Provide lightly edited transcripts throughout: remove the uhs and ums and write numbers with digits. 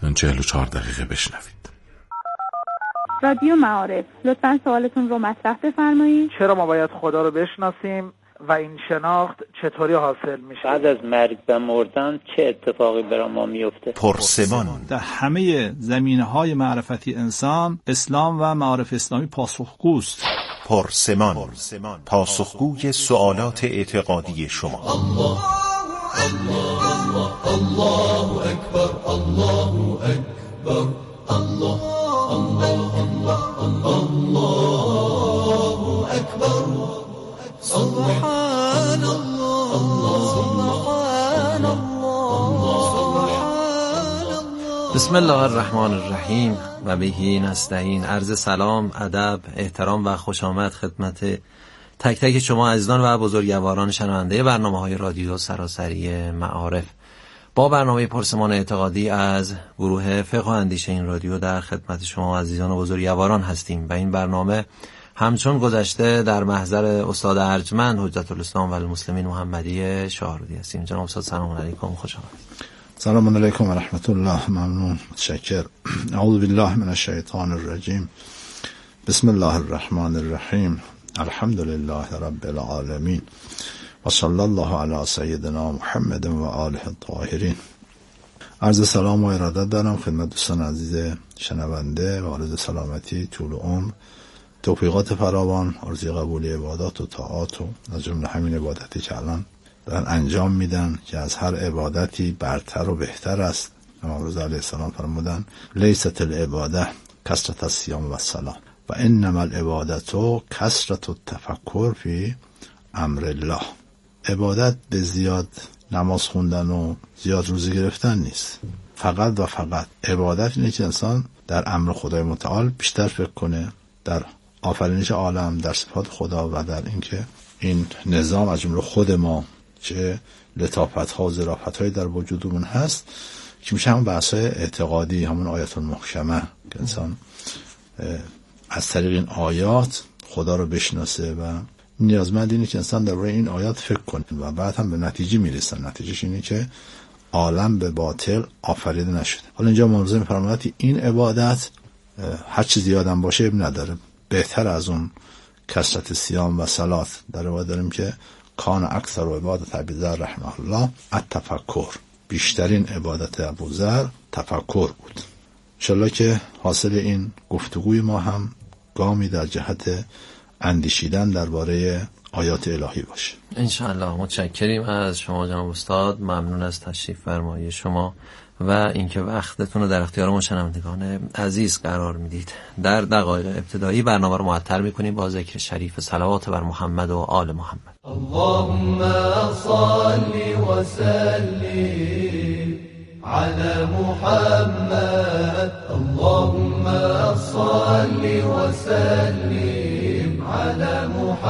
44 دقیقه بشنوید. رادیو معارف، لطفاً سوالتون رو مطرح بفرمایید. چرا ما باید خدا رو بشناسیم و این شناخت چطوری حاصل میشه؟ بعد از مرگ و مردن چه اتفاقی برای ما میفته؟ پرسمان. در همه زمینه‌های معرفتی انسان، اسلام و معارف اسلامی پاسخگوست. پرسمان، پاسخگوی سوالات اعتقادی شما. الله الله الله اکبر، الله اکبر، الله الله الله الله اکبر، سبحان الله سبحان الله سبحان الله. بسم الله الرحمن الرحیم و بهی نستعین. عرض سلام، ادب، احترام و خوش آمد خدمت تک تک شما عزیزان و بزرگواران شنونده برنامه‌های رادیو سراسری معارف. با برنامه پرسمان اعتقادی از گروه فقه و اندیشه این رادیو در خدمت شما عزیزان و بزرگواران هستیم و این برنامه همچون گذشته در محضر استاد ارجمند حجت الاسلام و المسلمین محمدی شاهرودی هستیم. جناب استاد سلام علیکم، خوش آمدید. سلام علیکم و رحمت الله. ممنون، متشکر. اعوذ بالله من الشیطان الرجیم. بسم الله الرحمن الرحیم. الحمد لله رب العالمین و صلی الله علی سیدنا محمد و آله الطاهرین. عرض سلام و ارادت دارم خدمت دوستان عزیز شنونده و آرزوی سلامتی، طول عمر، توفیقات فراوان، آرزوی قبولی عبادات و طاعات و از جمله همین عبادتی که الان دارن انجام میدن که از هر عبادتی برتر و بهتر است. امام رضا علیه السلام فرمودن لیست العباده کثرت الصیام و الصلاة و انما العبادت کثرت التفکر فی امر الله. عبادت به زیاد نماز خوندن و زیاد روزه گرفتن نیست. فقط و فقط عبادت اینه که انسان در امر خدای متعال بیشتر فکر کنه، در آفرینش عالم، در صفات خدا و در اینکه این نظام از جمله خود ما چه لطافت‌ها و ظرافت‌هایی در وجودمون هست که میشه همون بحث‌های اعتقادی، همون آیات المحکمه که انسان از طریق این آیات خدا رو بشناسه و نیازمند اینه که انسان درباره این آیات فکر کنه و بعد هم به نتیجه میرسن. نتیجهش اینه که عالم به باطل آفریده نشده. حالا اینجا موضوع میفرماید این عبادت هر چی زیادم باشه اب نداره، بهتر از اون کثرت صیام و صلات. در روایت داریم که کان اکثر عبادت ابوذر رحمه الله التفکر، بیشترین عبادت ابوذر تفکر بود. انشالله که حاصل این گفتگوی ما هم گامی در جهت اندیشیدن درباره آیات الهی باشه. انشاءالله. متشکریم از شما جناب استاد، ممنون از تشریف فرمایی شما و اینکه وقتتون رو در اختیار ما شنوندگان عزیز قرار میدید. در دقایق ابتدایی برنامه رو معطر میکنیم با ذکر شریف صلوات بر محمد و آل محمد. اللهم صل و سلم على محمد، اللهم صل و سلم على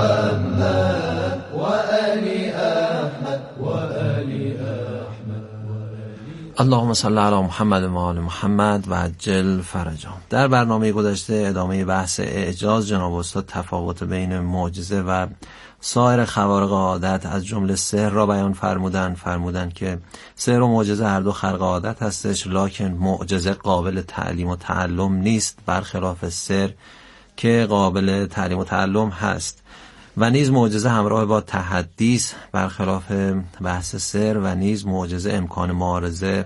محمد و آل احمد و آل احمد. اللهم صل علی محمد و آل محمد و عجل فرجهم. در برنامه گذشته ادامه بحث اعجاز جناب استاد تفاوت بین معجزه و سایر خوارق عادت از جمله سحر را بیان فرمودن که سحر و معجزه هر دو خرق عادت هستش، لکن معجزه قابل تعلیم و تعلم نیست، برخلاف سحر که قابل تعلیم و تعلم هست. و نیز معجزه همراه با تحدی است، برخلاف بحث سحر، و نیز معجزه امکان معارضه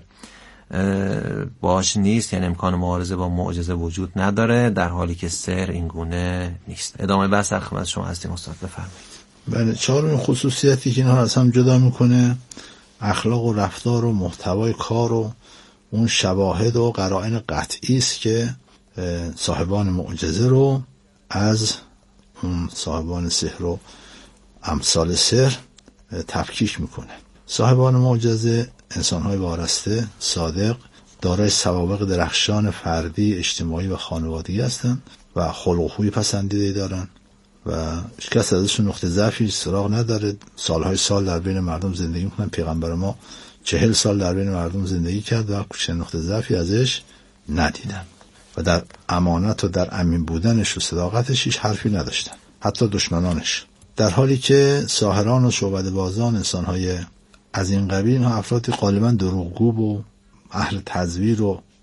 باش نیست، یعنی امکان معارضه با معجزه وجود نداره، در حالی که سحر این گونه نیست. ادامه بحث در خدمت شما هستیم استاد، بفرمایید. بله، چهارمین خصوصیتی که اینها از هم جدا میکنه اخلاق و رفتار و محتوای کار و اون شواهد و قرائن قطعی است که صاحبان معجزه رو از اون صاحبان سحر و امثال سحر تفکیک میکنه. صاحبان معجزه انسان‌های وارسته، صادق، دارای سوابق درخشان فردی، اجتماعی و خانوادگی هستند و خلق و خوی پسندیده دارن و کس ازشون نقطه ضعفی سراغ نداره. سالهای سال در بین مردم زندگی میکنن. پیغمبر ما 40 سال در بین مردم زندگی کرد و چه نقطه ضعفی ازش ندیدن و در امانت و در امین بودنش و صداقتش هیچ حرفی نداشتن، حتی دشمنانش. در حالی که ساحران و شعبده بازان، انسانهای از این قبیل، اینها افرادی غالبا دروغگو و اهل تزویر و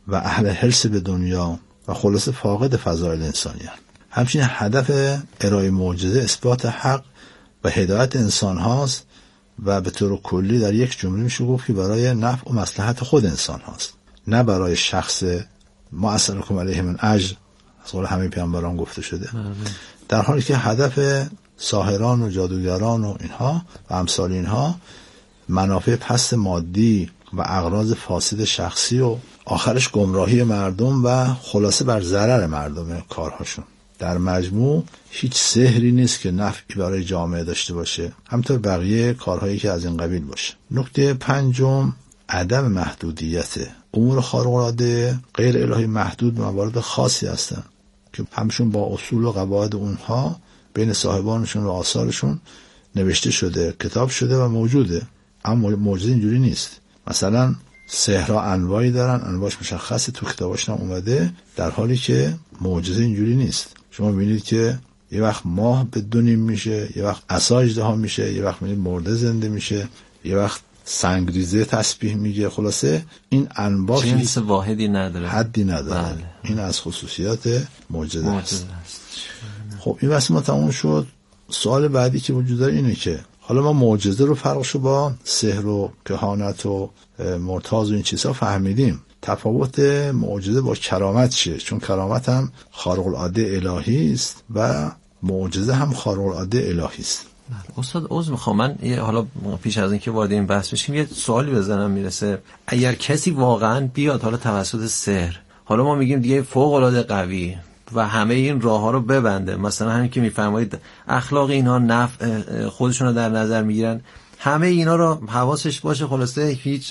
و اهل حرص به دنیا و خلاصه فاقد فضایل انسانی هستند. همچنین هدف ارائه معجزه اثبات حق و هدایت انسان هاست و به طور کلی در یک جمله میشه گفت که برای نفع و مصلحت خود انسان هاست، نه برای شخص ما اسألکم علیه من اجر، از قول همه پیامبران گفته شده. در حالی که هدف ساحران و جادوگران و اینها و امثال اینها منافع پست مادی و اغراض فاسد شخصی و آخرش گمراهی مردم و خلاصه بر ضرر مردم کارهاشون. در مجموع هیچ سحری نیست که نفعی برای جامعه داشته باشه، همینطور بقیه کارهایی که از این قبیل باشه. نکته پنجم عدم محدودیت. امور خارق‌العاده غیر الهی محدود به موارد خاصی هستن که همشون با اصول و قواعد اونها بین صاحبانشون و آثارشون نوشته شده، کتاب شده و موجوده. اما معجزه اینجوری نیست. مثلا سحرها انواعی دارن، انواعش مشخصه، تو کتاباش هم اومده، در حالی که معجزه اینجوری نیست. شما ببینید که یه وقت ماه به 2 نیم میشه، یه وقت عصا اژدها میشه، یه وقت میبینید مرده زنده میشه، یه وقت سنگریزه تسبیح میگه. خلاصه این انواع جنس واحدی نداره، حدی نداره. بله. این از خصوصیات معجزه است. خب این بحث ما تموم شد. سوال بعدی که وجود داره اینه که حالا ما معجزه رو فرقشو با سحر و کهانت و مرتاز و این چیزها فهمیدیم. تفاوت معجزه با کرامت چیه؟ چون کرامت هم خارق العاده الهی است و معجزه هم خارق العاده الهی است. استاد عذر میخوام، من حالا پیش از اینکه وارد این بحث بشیم یه سوالی بزنم میرسه. اگر کسی واقعا بیاد حالا توسط سحر، حالا ما میگیم دیگه فوق العاده قوی و همه این راه ها رو ببنده، مثلا همین که میفرمایید اخلاق اینها نفع خودشون رو در نظر میگیرن، همه اینا رو حواسش باشه، خلاصه هیچ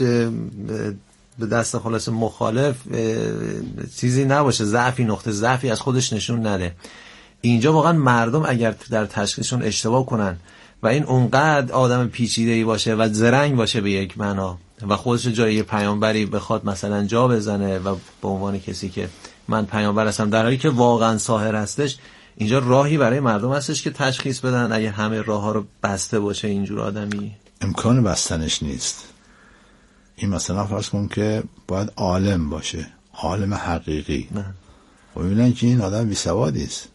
به دست خلاصه مخالف چیزی نباشه، ضعفی نقطه ضعفی از خودش نشون نده. اینجا واقعا مردم اگر در تشخیصشون اشتباه کنن و این اونقدر آدم پیچیده‌ای باشه و زرنگ باشه به یک معنا و خودش جای یه پیامبری بخواد مثلا جا بزنه و به عنوان کسی که من پیامبر هستم، در حالی که واقعا ساحر هستش، اینجا راهی برای مردم هستش که تشخیص بدن اگه همه راه ها رو بسته باشه اینجور آدمی؟ امکان بستنش نیست. این مثلا فرض کن که باید عالم باشه، عالم حقیقی. و ببینن که این آدم بیسوادی است،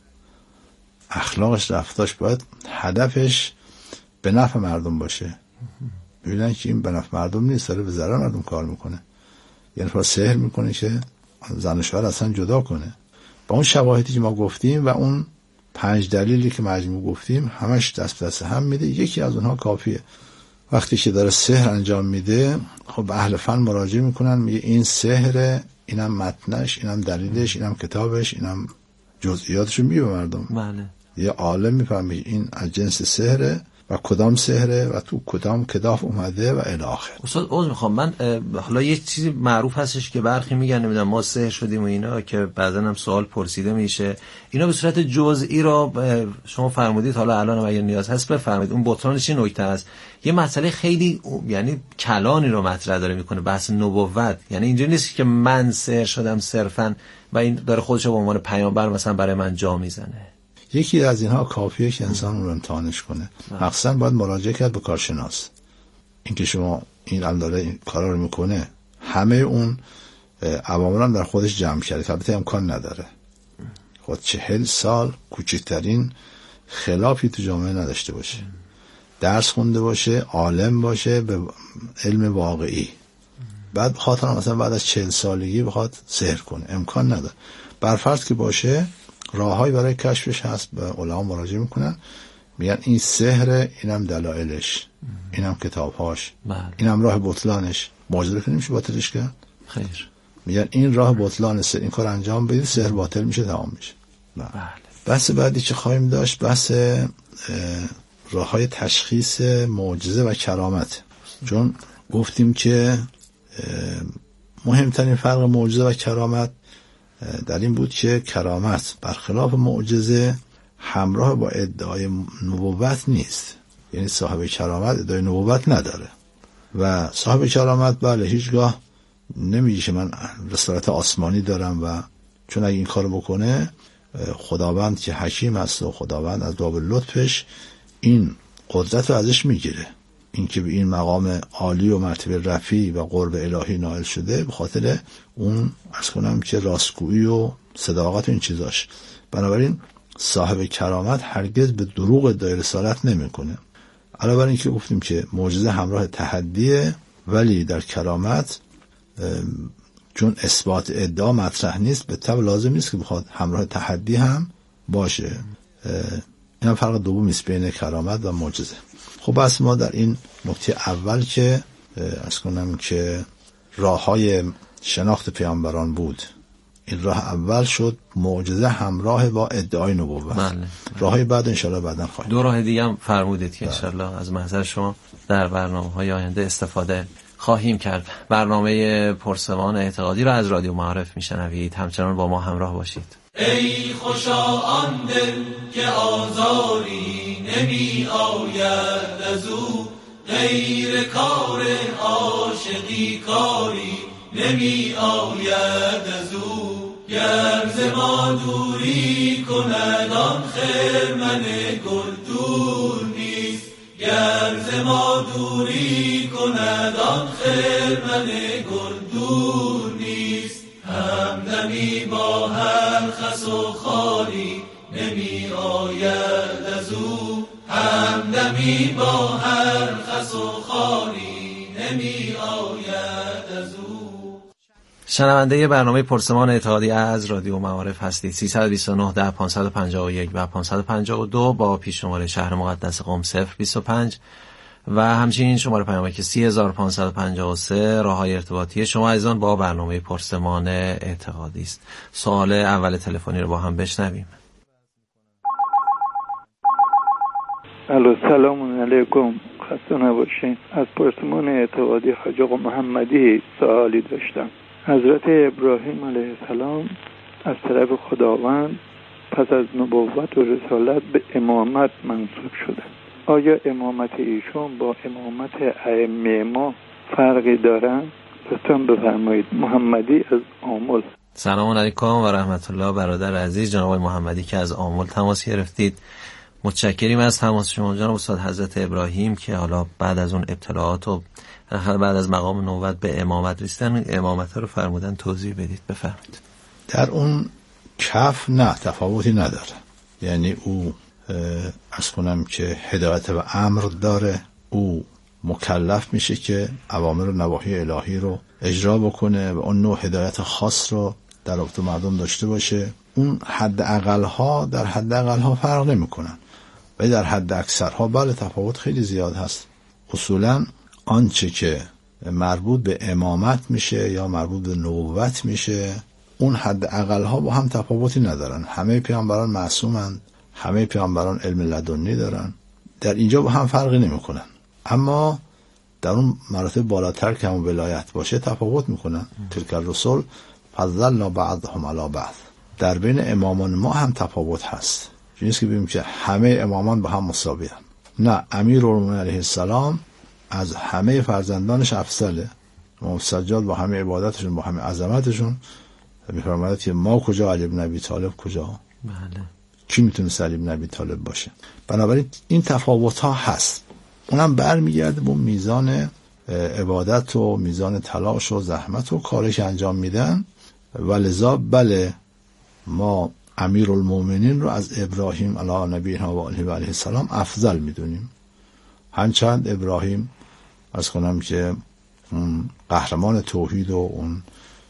اخلاقش رفتارش باید هدفش به نفع مردم باشه. ببینن که این به نفع مردم نیست، داره به ضرر مردم کار میکنه. یعنی فرض سحر میکنه که زن و شوهر اصلا جدا کنه. با اون شواهدی که ما گفتیم و اون 5 دلیلی که مجموع گفتیم همش دست به دست هم میده، یکی از اونها کافیه. وقتی که داره سحر انجام میده، خب اهل فن مراجعه میکنن، میگه این سحر، اینم متنش، اینم دلیلش، اینم کتابش، اینم جزئیاتشو میگه به مردم. بله. یه عالم میفهمه این از جنس سحره و کدام سحره و تو کدام کتاب اومده و الی آخر. استاد عذر میخوام، من حالا یه چیزی معروف هستش که برخی میگن نمیدونم ما سحر شدیم و اینا، که بعضا هم سوال پرسیده میشه، اینا به صورت جزئی را شما فرمودید، حالا الان اگه نیاز هست بفرمایید. اون بطلانش چه نکته است؟ یه مسئله خیلی یعنی کلانی رو مطرح داره میکنه، بحث نبوت. یعنی اینجوری نیست که من سحر شدم صرفا و این داره خودش رو به عنوان پیامبر مثلا برای من جا میزنه. یکی از اینها کافیه که انسان اون رو امتحانش کنه. مخصوصا باید مراجعه کرد به کارشناس. این که شما این داره این کارا رو میکنه، همه اون عوامل هم در خودش جمع کرده، البته امکان نداره. خود 40 سال کوچکترین خلافی تو جامعه نداشته باشه، درس خونده باشه، عالم باشه به علم واقعی، بعد خاطر مثلا بعد از 40 سالگی بخواد سحر کنه، امکان نداره. برفرض که باشه، راههایی برای کشفش هست، به علما مراجعه میکنن، میگن این سحر، اینم دلایلش، اینم کتابهاش، اینم راه بطلانش. معجزه که نمیشه باطلش کرد. خیر. میگن این راه بطلان سحر، این کار انجام بدید سحر باطل میشه، تمام میشه. بله. بحث بعدی که خواهیم داشت بحث راههای تشخیص معجزه و کرامت. چون گفتیم که مهمترین فرق معجزه و کرامت در این بود که کرامت برخلاف معجزه همراه با ادعای نبوت نیست. یعنی صاحب کرامت ادعای نبوت نداره و صاحب کرامت بله هیچگاه نمیگه که من رسالت آسمانی دارم و چون اگه این کارو بکنه خداوند که حکیم هست و خداوند از باب لطفش این قدرت رو ازش میگیره. اینکه به این مقام عالی و مرتبه رفیع و قرب الهی نائل شده به خاطر اون عرض کنم که راستگویی و صداقت و این چیزاش. بنابراین صاحب کرامت هرگز به دروغ ادعای رسالت نمیکنه. علاوه بر این که گفتیم که معجزه همراه تحدیه، ولی در کرامت چون اثبات ادعا مطرح نیست به طبع لازم نیست که بخواد همراه تحدی هم باشه. این هم فرق دومی است بین کرامت و معجزه. خب بس ما در این نکته اول که عرض کنم که راه‌های شناخت پیامبران بود، این راه اول شد معجزه همراه با ادعای نبوت. بله. راه‌های بعد انشالله بعداً خواهیم. دو راه دیگه هم فرمودید که انشالله از محضر شما در برنامه‌های آینده استفاده خواهیم کرد. برنامه پرسمان اعتقادی را از رادیو معارف میشنوید. همچنان با ما همراه باشید. ای خوشا آن دل که آزاری نمی آید از او، غیر کار عاشقی کاری نمی آید از او. گر ز ما دوری کند آن خرمن گل دور نیست، گر ز ما دوری کند آن خرمن گل دور نیست. همدمی با هر خس و خاری نمی آید از او، همدمی با هر خس و خاری نمی آید از او. شنونده برنامه پرسمان اعتقادی از رادیو معارف هستید. 329 10 551 و 552 با پیش شماره شهر مقدس قم 025 و همچنین شماره پیامک 30553 راههای ارتباطی شما عزیزان با برنامه پرسمان اعتقادی است. سوال اول تلفنی رو با هم بشنویم. الو، سلام علیکم، خسته نباشین. از پرسمان اعتقادی حاج آقا محمدی سوالی داشتم. حضرت ابراهیم علیه السلام از طرف خداوند پس از نبوت و رسالت به امامت منصوب شده. آیا امامت ایشون با امامت ائمه ما فرقی دارن؟ لطفاً بفرمایید. محمدی از آمل. سلام علیکم و رحمت الله. برادر عزیز جناب محمدی که از آمل تماس گرفتید، متشکریم از تماس شما جناب استاد. حضرت ابراهیم که حالا بعد از اون ابتلاعات و بعد از مقام نبوت به امامت رسیدن، امامت رو فرمودن توضیح بدید، بفرمایید. در اون کف نه تفاوتی نداره، یعنی او عرض کنم که هدایت و امر داره، او مکلف میشه که اوامر و نواهی الهی رو اجرا بکنه و اون نوع هدایت خاص رو در رابطه مردم داشته باشه. اون حد اقل‌ها در حد اقل‌ها فرق نمی‌کنن، ولی در حد اکثرها بله تفاوت خیلی زیاد هست. اصولاً آنچه که مربوط به امامت میشه یا مربوط به نبوت میشه، اون حد اقل‌ها با هم تفاوتی ندارن. همه پیامبران معصومند، همه پیامبران علم لدنی دارن، در اینجا با هم فرقی نمی‌کنن. اما در اون مراتب بالاتر که همون ولایت باشه تفاوت میکنن. تلک الرسل فضلنا بعضهم علی بعض. در بین امامان ما هم تفاوت هست، نیست که بگیم که همه امامان با هم مساوی هم. نه، امیرالمومنین علیه السلام از همه فرزندانش افضله. امام سجاد با همه عبادتشون، با همه عظمتشون میفرماید که ما کجا، علی بن ابی طالب کجا؟ بله. کی میتونه علی بن ابی طالب باشه؟ بنابراین این تفاوت ها هست. اونم برمیگرده به میزان عبادت و میزان تلاش و زحمت و کارش انجام میدن. ولذا بله، ما امیرالمومنین رو از ابراهیم علی نبینا و علیه السلام افضل میدونیم. هرچند ابراهیم از کنم که اون قهرمان توحید و اون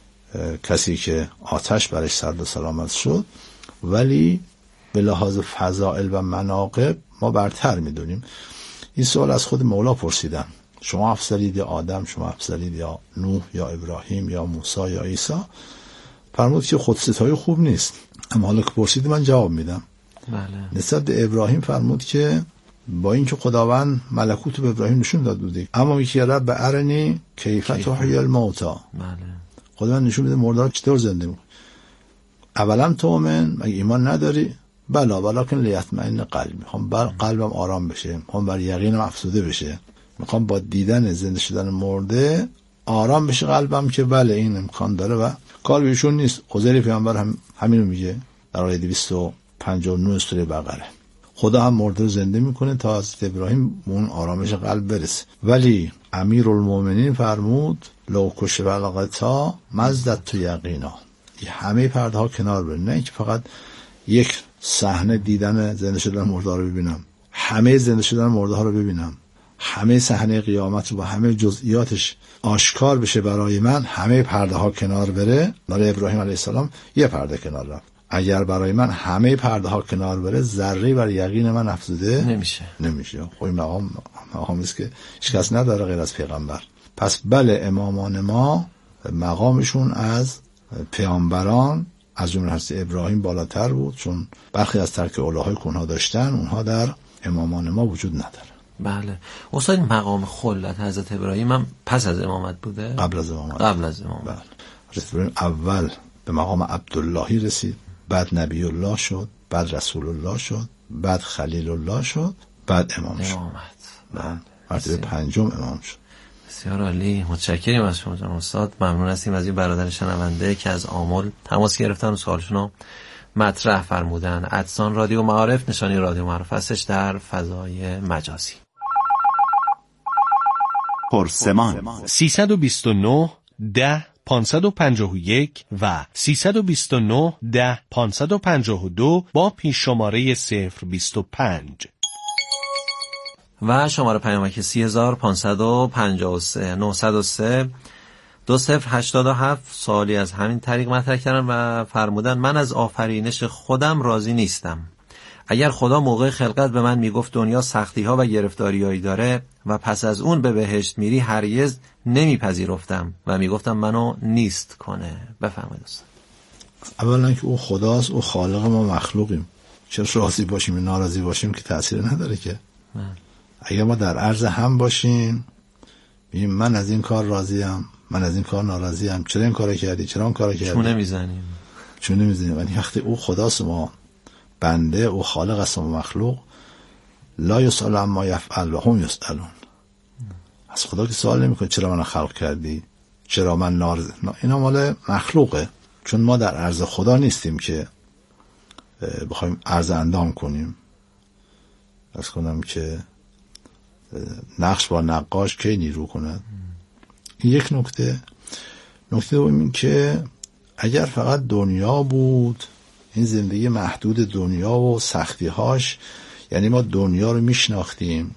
کسی که آتش برش سرد و سلامت شد، ولی به لحاظ فضائل و مناقب ما برتر میدونیم. این سوال از خود مولا پرسیدن، شما افضلید یا آدم، شما افضلید یا نوح یا ابراهیم یا موسی یا عیسی؟ فرمود که خودستایی خوب نیست، اما حالا که پرسید من جواب میدم. بله. نسبت به ابراهیم فرمود که با اینکه خداوند ملکوت به ابراهیم نشون داد بوده، اما میگه رب ارنی کیف تحیی الموتى. بله. خداوند نشون بده مردار چطور زنده میکنه. اولا تؤمن، مگه ایمان نداری؟ بله، ولکن لیطمئن قلبی، میخوام قلبم آرام بشه، میخوام بر یقینم افزوده بشه، میخوام با دیدن زنده شدن مرده آرام بشه قلبم که بله این امکان داره. و کار بهشون نیست. عزیر پیامبر هم همینو میگه در آیه 259 سوره بقره. خدا هم مرده رو زنده میکنه تا حضرت ابراهیم اون آرامش قلب برسه. ولی امیرالمومنین فرمود لو کشف الغطا مزدت تو یقینا، همه پرده ها کنار بره، نه اینکه فقط یک صحنه دیدن زنده شدن مرده ها رو ببینم، همه زنده شدن مرده ها رو ببینم، همه صحنه قیامت رو با همه جزئیاتش آشکار بشه برای من، همه پرده ها کنار بره. برای ابراهیم علیه السلام یه پرده کنار رفت، اگر برای من همه پرده ها کنار بره ذره بر یقین من افزوده نمیشه. خب این مقامی است که هیچ کس نداره غیر از پیغمبر. پس بله امامان ما مقامشون از پیامبران از جمله حضرت ابراهیم بالاتر بود، چون برخی از ترک اولاهای کنها داشتن، اونها در امامان ما وجود نداره. بله استاد، مقام خلت حضرت ابراهیم هم پس از امامت بوده؟ قبل از امامت. بله. حضرت ابراهیم اول به مقام عبداللهی رسید، بعد نبی الله شد، بعد رسول الله شد، بعد خلیل الله شد، بعد امام شد. بله. مرتبه پنجم امام شد. بسیار عالی، متشکریم از شما جناب استاد. ممنون هستیم از این برادر شنونده که از آمل تماس گرفتن و سوالشون رو مطرح فرمودن. ادسان رادیو معارف، نشانی رادیو معارف هستش در فضای مجازی. پرسمان 329 10 551 و 329 10 552 با پیش شماره 025 و شماره پیامک 30553 903 2087. سوالی از همین طریق مطرح کردن و فرمودن من از آفرینش خودم راضی نیستم. اگر خدا موقع خلقت به من میگفت دنیا سختی ها و گرفتاریایی داره و پس از اون به بهشت میری، هرگز نمیپذیرفتم و میگفتم منو نیست کنه. بفرمایید استاد. اولا که او خداست، او خالق، ما مخلوقیم. چرا راضی باشیم یا ناراضی باشیم که تأثیر نداره که. اگر ما در عرض هم باشیم میگیم من از این کار راضیم، من از این کار ناراضیم، چرا این کارو کردی، چرا اون کارو کردی، چون نمیزنیم. ولی وقتی او خداست، ما بنده، او خالق است و مخلوق، لا یسأل عما یفعل و هم یسألون. از خدا که سوال نمیکنه چرا من خلق کردی، چرا من ناراضی. اینا مال مخلوقه، چون ما در عرض خدا نیستیم که بخوایم عرض اندام کنیم. از کنم که نقش با نقاش کی نیرو کند. این یک نکته. نکته دوم این که اگر فقط دنیا بود، این زندگی محدود دنیا و سختی‌هاش، یعنی ما دنیا رو میشناختیم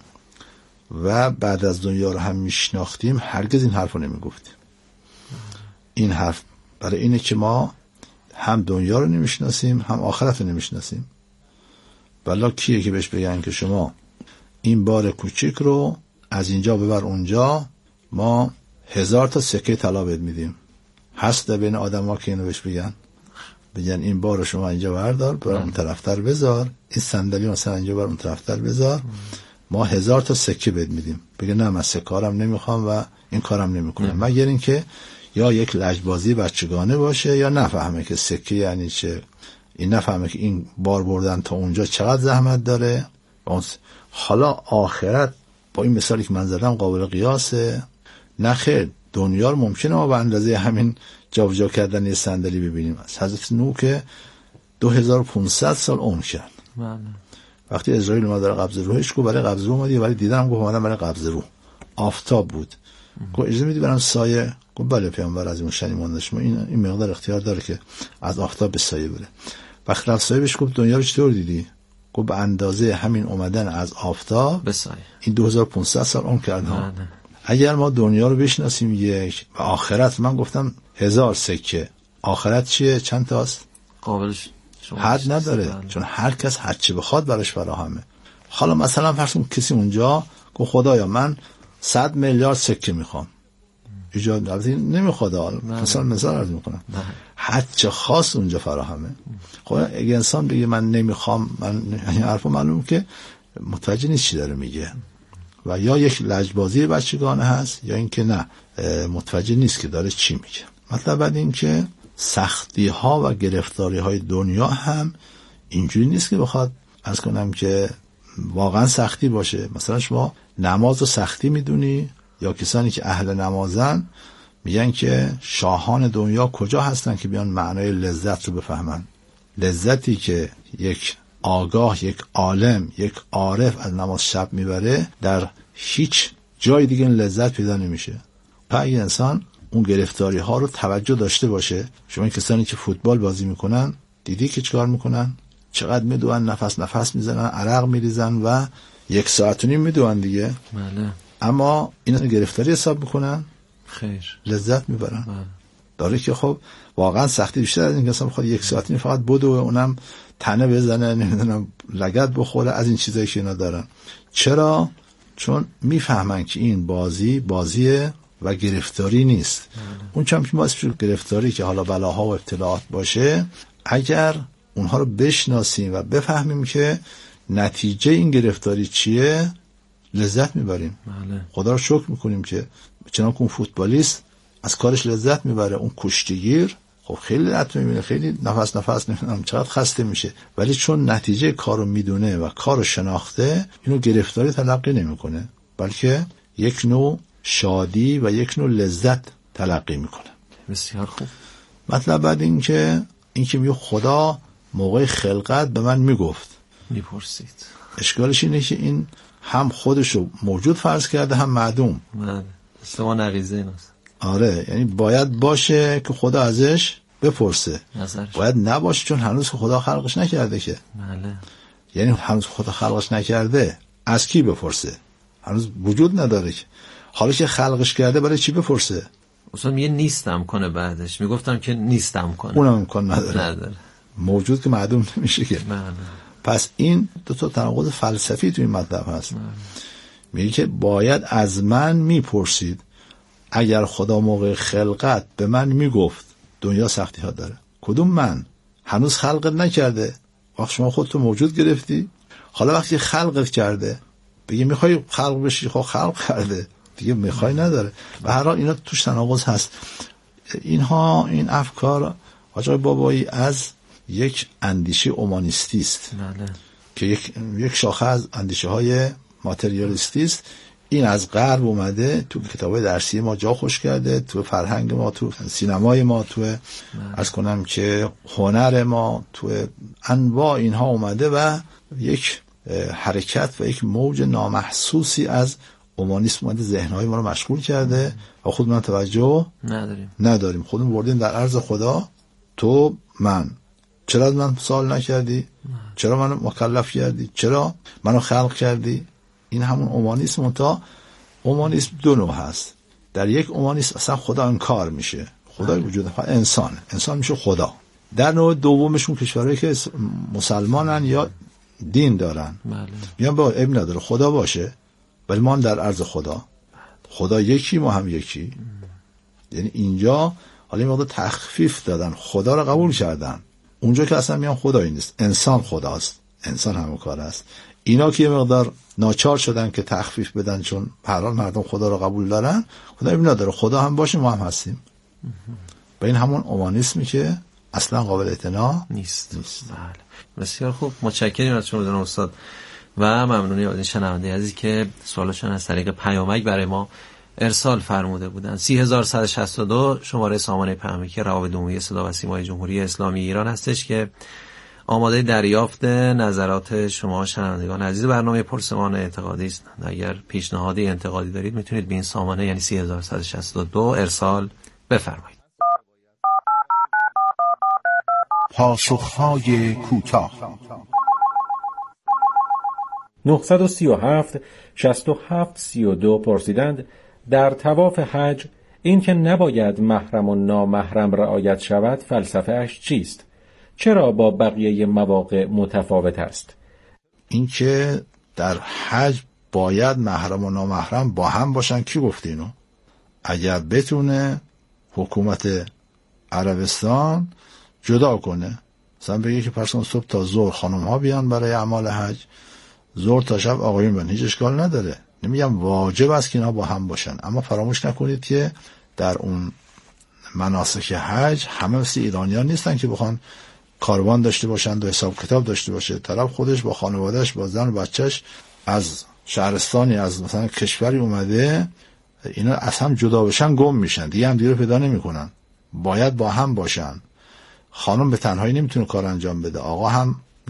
و بعد از دنیا رو هم میشناختیم، هرگز این حرف رو نمیگفتیم. این حرف برای اینه که ما هم دنیا رو نمیشناسیم هم آخرت رو نمیشناسیم. بلا کیه که بهش بگن که شما این بار کوچیک رو از اینجا ببر اونجا، ما 1000 تا سکه طلا بهت میدیم. هست بین آدم ها که اینو بهش بگن این بار رو شما اینجا بردار، بر اون طرفتر بذار، این صندلی مثلا اینجا بر اون طرفتر بذار، ما 1000 تا سکه بهت میدیم. بگه نه من سکارم نمیخوام و این کارم نمیکنم، مگر اینکه یا یک لجبازی بچگانه باشه یا نفهمه که سکه یعنی چه، این نفهمه که این بار بردن تا اونجا چقدر زحمت داره. حالا آخرت با این مثالی که من زدم قابل قیاسه؟ نه خیر، دنیا رو ممکنه ما به اندازه همین جابجا کردن یه صندلی ببینیم. از حضرت نوح که 2500 سال عمر کرد. وقتی اسرائیل اومد داره قبض روحش کو، برای قبض روح اومدی، ولی دیدم گفت اومدم برای قبض روح. آفتاب بود، گفت اجازه میدی برام سایه؟ گفت بله پیامبر از اون شنی مونده شما این مقدار اختیار داره که از آفتاب به سایه بره. وقتی رفت سایه بهش گفت دنیا رو چطور دیدی؟ گفت به اندازه همین اومدن از آفتاب به سایه. این 2500 سال عمر کرد. اگر ما دنیا رو بشناسیم یک و آخرت، من گفتم 1000 سکه، آخرت چیه؟ چند تاست؟ قابلش حد نداره، چون هر کس هر چی بخواد براش فراهمه. حالا مثلا فرض کن کسی اونجا گفت خدایا من 100 میلیارد سکه میخوام، ایجاد نمیخواد، مثلا عرض میکنم، هر چه خاص اونجا فراهمه. خب اگه انسان بگه من نمیخوام، من این حرفو معلوم که متوجه نیست چی داره میگه، و یا یک لجبازی بچگانه هست یا اینکه نه متوجه نیست که داره چی میگه. مطلب بعد این که سختی ها و گرفتاری های دنیا هم اینجوری نیست که بخواد عرض کنم که واقعا سختی باشه. مثلا شما نماز رو سختی میدونی، یا کسانی که اهل نمازن میگن که شاهان دنیا کجا هستن که بیان معنای لذت رو بفهمن؟ لذتی که یک آگاه، یک عالم، یک عارف از نماز شب میبره، در هیچ جای دیگه لذت پیدا نمیشه. اگه انسان اون گرفتاری ها رو توجه داشته باشه، شما این کسانی که فوتبال بازی میکنن دیدی که چیکار میکنن؟ چقدر میدوئن، نفس میزنن، عرق میریزن و 1.5 ساعت میدوئن دیگه. بله. اما اینا گرفتاری حساب میکنن؟ خیر. لذت میبرن. بله. داره که خب واقعا سختی بیشتر از این که اصلا بخواد 1 ساعت فقط بدوه، اونم تنه بزنه، نمیدونم لگد بخوره، از این چیزایی که اینا دارن. چرا؟ چون میفهمن که این بازیه و گرفتاری نیست. اون چم که باعث شد گرفتاری که حالا بلاها و ابتلاعات باشه، اگر اونها رو بشناسیم و بفهمیم که نتیجه این گرفتاری چیه، لذت میبریم. بله. خدا رو شکر میکنیم که چنانکه اون فوتبالیست از کارش لذت میبره، اون کشتیگیر خب خیلی لذت میبینه، خیلی نفس نمیدونم چقدر خسته میشه، ولی چون نتیجه کارو میدونه و کارو شناخته، اینو گرفتاری تلقی نمیکنه، بلکه یک نوع شادی و یک نوع لذت تلقی میکنه. بسیار خوب. مطلب بعد این که میگه خدا موقع خلقت به من میگفت. میپرسید. اشکالش اینه که این هم خودشو موجود فرض کرده، هم معدوم. بله. استوا نقیزه ایناست. آره، یعنی باید باشه که خدا ازش بپرسه، باید نباشه چون هنوز خدا خلقش نکرده که. بله. یعنی هنوز خدا خلقش نکرده، از کی بپرسه؟ هنوز وجود نداره که. حالا که خلقش کرده برای چی بپرسه؟ اصلا میگه نیستم کنه، بعدش میگفتم که نیستم کنه، اونم امکان نداره. موجود که معدوم نمیشه که. بله. پس این دو تا تناقض فلسفی تو این مطلب هست. میگه که باید از من میپرسید. اگر خدا موقع خلقت به من میگفت دنیا سختی ها داره، کدوم من؟ هنوز خلقت نکرده. وقت شما خودتو موجود گرفتی، حالا وقتی خلقت کرده بگی میخوای خلق بشی، خب خلق کرده دیگه، میخوای نداره. و هر حال اینا توش تناقض هست. اینها، این افکار آقای بابایی از یک اندیشه اومانیستی است که یک شاخه از اندیشه های ماتریالیستی است. این از غرب اومده، تو کتابای درسی ما جا خوش کرده، تو فرهنگ ما، تو سینمای ما، تو عرض کنم که هنر ما، تو انواع اینها اومده و یک حرکت و یک موج نامحسوسی از اومانیسم اومده، ذهنهای ما رو مشغول کرده و خودمون توجه نداریم. خودمون بردیم در عرض خدا. تو من چرا از من سوال نکردی؟ چرا منو مکلف کردی؟ چرا منو خلق کردی؟ این همون اومانیسم. تا اومانیسم دو نوع هست. در یک اومانیسم اصلا خدا انکار میشه، خدای وجود انسان میشه خدا. در نوع دومشون کشورهایی که مسلمانن یا دین دارن، میان با ابن نداره خدا باشه، ولی ما در عرض خدا یکی، ما هم یکی. یعنی اینجا حالا این مقدار تخفیف دادن، خدا رو قبول کردن. اونجا که اصلا میان خدایی نیست، انسان خداست، انسان همون کار است. اینا که یه مقدار ناچار شدن که تخفیف بدن، چون هر حال مردم خدا رو قبول دارن، خدا ابن نداره، خدا هم باشه ما هم هستیم. و این همون اومانیسمی که اصلا قابل اعتنا نیست. بله. بسیار خوب، متشکریم از شما جناب استاد و ممنونی از این شنونده عزیزی که سوالشون از طریق پیامک برای ما ارسال فرموده بودن. 3162 شماره سامانه پیامکی روابط عمومی صدا و سیمای جمهوری اسلامی ایران هستش که آماده دریافت نظرات شما شنوندگان عزیز برنامه پرسمان اعتقادی است. اگر پیشنهادی انتقادی دارید میتونید به این سامانه یعنی 3162 ارسال بفرمایید. پاسخهای کوتاه. 937 67 32 پرسیدند در طواف حج این که نباید محرم و نامحرم رعایت شود فلسفه اش چیست؟ چرا با بقیه مواقع متفاوت است؟ این که در حج باید محرم و نامحرم با هم باشن، کی گفت اینو؟ اگر بتونه حکومت عربستان جدا کنه، مثلا بگه که پرسان صبح تا ظهر خانم ها بیان برای اعمال حج، ظهر تا شب آقایون بیان، هیچ اشکال نداره. نمیگم واجب است که اینا با هم باشن، اما فراموش نکنید که در اون مناسک حج همه مثل ایرانیان نیستن که بخوان کاروان داشته باشند و حساب کتاب داشته باشه. طرف خودش با خانوادهش، با زن و بچهش از شهرستانی، از مثلا کشوری اومده، اینا از هم جدا بشن گم میشن، دیگه هم دیگه پیدا نمیکنن. باید با هم باشن. خانم به تنهایی نمیتونه کار انجام بده، آقا هم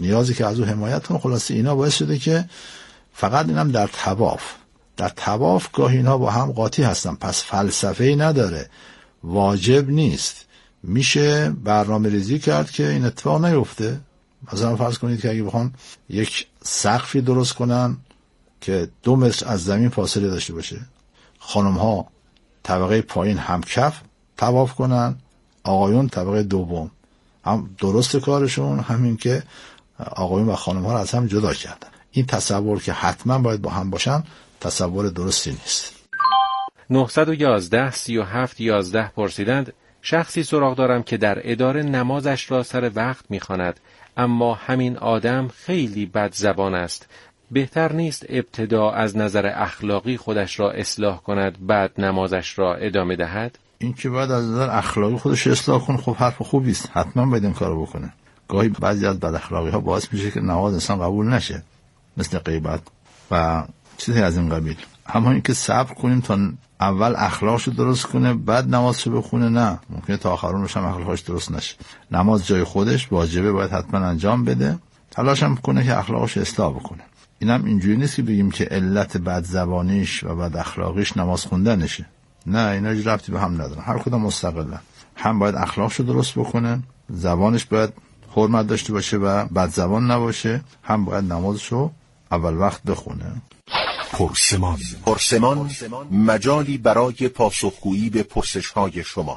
نیازی که از او حمایت کنه. خلاصه اینا باعث شده که فقط اینم در طواف گاهی اینا با هم قاطی هستن، پس فلسفه‌ای نداره، واجب نیست، میشه برنامه ریزی کرد که این اتفاق نیفته. مثلا فرض کنید که اگه بخوان یک سقفی درست کنن که 2 متر از زمین فاصله داشته باشه، خانم ها طبقه پایین هم کف طواف کنن، آقایون طبقه دوم، هم درست کارشون همین که آقایون و خانم ها رو از هم جدا کردن. این تصور که حتما باید با هم باشن تصور درستی نیست. 911 37 11 پرسیدند: شخصی سراغ دارم که در اداره نمازش را سر وقت می‌خواند، اما همین آدم خیلی بد زبان است. بهتر نیست ابتدا از نظر اخلاقی خودش را اصلاح کند بعد نمازش را ادامه دهد؟ این که بعد از نظر اخلاقی خودش اصلاح کنه خب حرف خوبی است، حتما باید این کارو بکنه. گاهی بعضی از بد اخلاقی ها باعث میشه که نماز انسان قبول نشه، مثل غیبت و چیزی از این قبیل. اما این که صبر کنیم تا اول اخلاقشو درست کنه بعد نمازشو بخونه، نه، ممکنه تا آخرونش هم اخلاقش درست نشه. نماز جای خودش واجبه، باید حتما انجام بده، تلاش هم کنه که اخلاقش اصلاح بکنه. اینم اینجوری نیست که بگیم که علت بد زبانیش و بد اخلاقیش نماز خوندنشه، نه، اینا هیچ ربطی به هم ندارن، هر کدوم مستقلن. هم باید اخلاقشو درست بکنه، زبانش باید حرمت داشته باشه و بد زبان نباشه، هم باید نمازشو اول وقت بخونه. پرسمان مجالی برای پاسخگویی به پرسش‌های شما.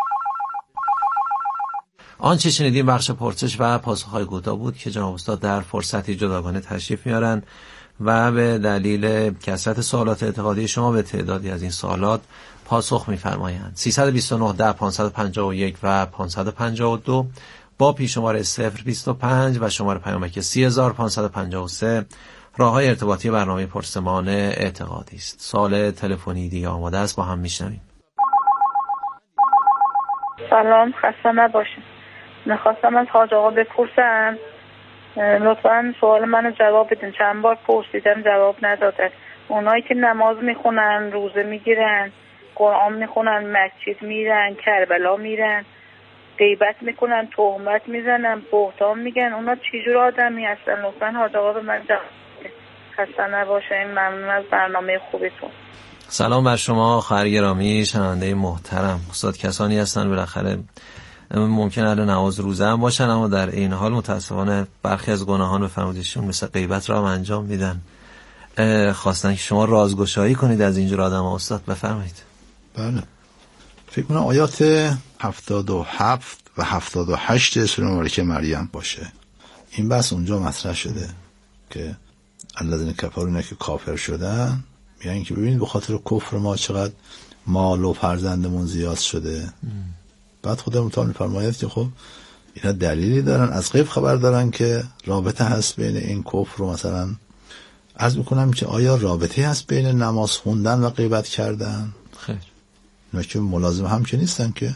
آنچه شنیدیم بخش پرسش و پاسخ‌های کوتاه بود که جناب استاد در فرصتی جداگانه تشریف میارن و به دلیل کثرت سوالات اعتقادی شما به تعدادی از این سوالات پاسخ می‌فرمایند. 329 10 551 و 552 با پیش‌شماره 025 و شماره پیامک 30553 راه‌های ارتباطی برنامه پرسمان اعتقادی است. سوال تلفنی دیگه آماده است، با هم میشنویم. سلام، خسته نباشید. میخواستم از حاج آقا بپرسم، لطفاً سوال منو جواب بدین. چند بار پرسیدم جواب ندادن. اونایی که نماز میخونن، روزه میگیرن، قرآن میخونن، مسجد میرن، کربلا میرن، غیبت میکنن، تهمت میزنن، بهتان میگن، اونا چجور آدمی هستن؟ لطفاً حاج آقا به من جواب بدین. خسته نباشین. ممنون از برنامه خوبتون. سلام بر شما خواهر گرامی، شنونده محترم. استاد کسانی هستن بالاخره ممکن اهل نماز روزه هم باشن، اما در این حال متاسفانه برخی از گناهان بفرمودیشون مثل غیبت را هم انجام میدن. خواستن که شما رازگشایی کنید از اینجور آدم ها. استاد بفرمایید. بله، فکر کنم آیات 77 و 78 سوره مبارکه مریم باشه. این بحث اونجا مطرح شده که الذین کفروا، اینا که کافر شدن میگن که ببینید به خاطر کفر ما چقدر مال و فرزندمون زیاد شده. بعد خدا متعال میفرماید که خب اینا دلیلی دارن، از غیب خبر دارن که رابطه هست بین این کفر و مثلا عرض میکنم که آیا رابطه هست بین نماز خوندن و غیبت کردن؟ خیر، اینا که ملازم هم که نیستن که.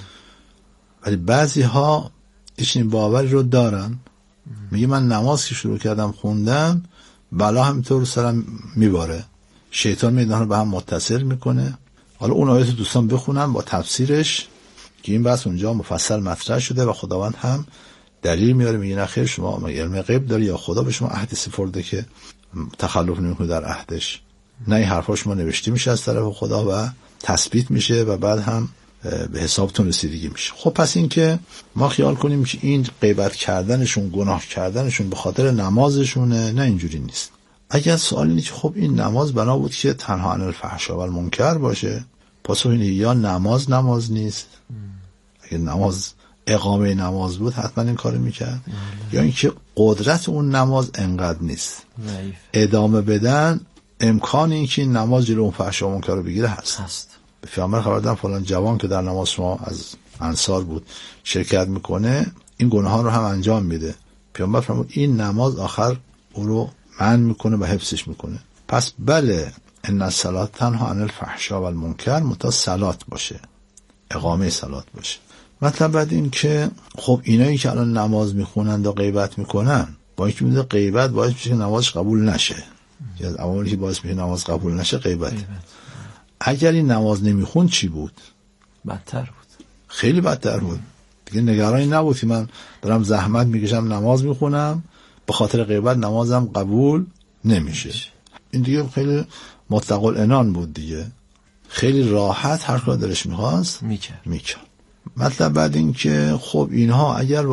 ولی بعضی ها این باوری رو دارن، میگه من نماز که شروع کردم خوندم بلا همینطور سرم میباره، شیطان میدانه رو به هم متصل میکنه. حالا اون آیات دوستان بخونن با تفسیرش که این بحث اونجا مفصل مطرح شده و خداوند هم دلیل میاره، میگه نه خیر، شما علم غیب داری یا خدا به شما عهدی سپرده که تخلف نمیکنه در عهدش؟ نه، این حرفا شما نوشته میشه از طرف خدا و تثبیت میشه و بعد هم به حسابتون رسیدگی میشه. خب پس این که ما خیال کنیم که این غیبت کردنشون، گناه کردنشون به خاطر نمازشونه، نه، اینجوری نیست. اگر سوال اینه که خب این نماز بنا بود که تنها عن الفحشاء و المنکر باشه، پاسخ اینه یا نماز نیست. اگه نماز اقامه نماز بود حتما این کارو میکرد، یا اینکه قدرت اون نماز انقدر نیست ادامه بدن، امکان این که این نماز جلو اون فحشا و منکر رو بگیره هست. به پیامبر خبر دادن فلان جوان که در نماز شما از انصار بود شرکت میکنه، این گناهان رو هم انجام میده. پیامبر فرمود این نماز آخر او رو منع میکنه و حفظش میکنه. پس بله، ان الصلاة تنها عن الفحشاء و المنکر، متا صلات باشه، اقامه صلات باشه. مطلب بعد این که خب اینایی که الان نماز میخونن و غیبت میکنن، با اینکه میده غیبت باعث میشه که نمازش قبول نشه، یا از عواملی که باعث میشه نماز قبول نشه غیبت. اگر این نماز نمیخون چی بود؟ بدتر بود، خیلی بدتر بود. دیگه نگرانی نبود که من دارم زحمت میکشم نماز میخونم به خاطر غیبت نمازم قبول نمیشه. این دیگه خیلی مطلق العنان بود دیگه، خیلی راحت هر کار دلش میخواست میکرد. مطلب بعد این که خب اینها اگر